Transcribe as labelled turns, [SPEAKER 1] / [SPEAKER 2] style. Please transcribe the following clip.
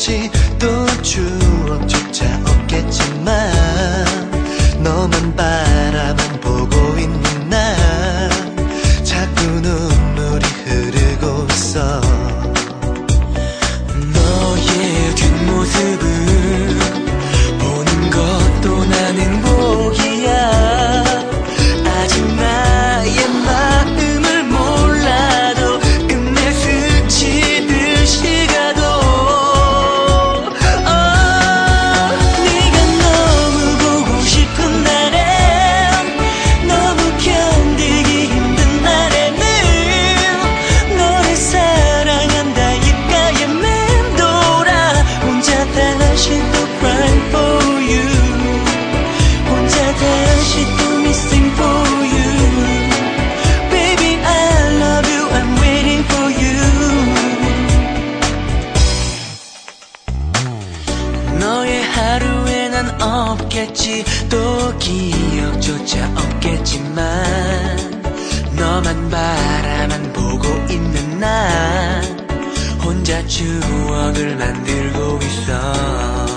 [SPEAKER 1] 없겠지, 또 추억조차 없겠지만 너만 바라만 보고 있는 나 자꾸 눈물이 흐르고 있어. 너의 뒷모습을 보는 것도 난 행복이야. 아직 나의 마음을 몰라도 끝내 스치듯이 가도 네가 너무 보고 싶은 날엔, 너무 견디기 힘든 날에는 너를 사랑한다 입가에 맴돌아 혼자 다시 또 crying for you, 혼자 다시 또 missing for you. Baby I love you, I'm waiting for you. 너의 하루에 난 없겠지, 또 기억조차 없겠지만 너만 바라만 보고 있는 나 혼자 추억을 만들고 있어.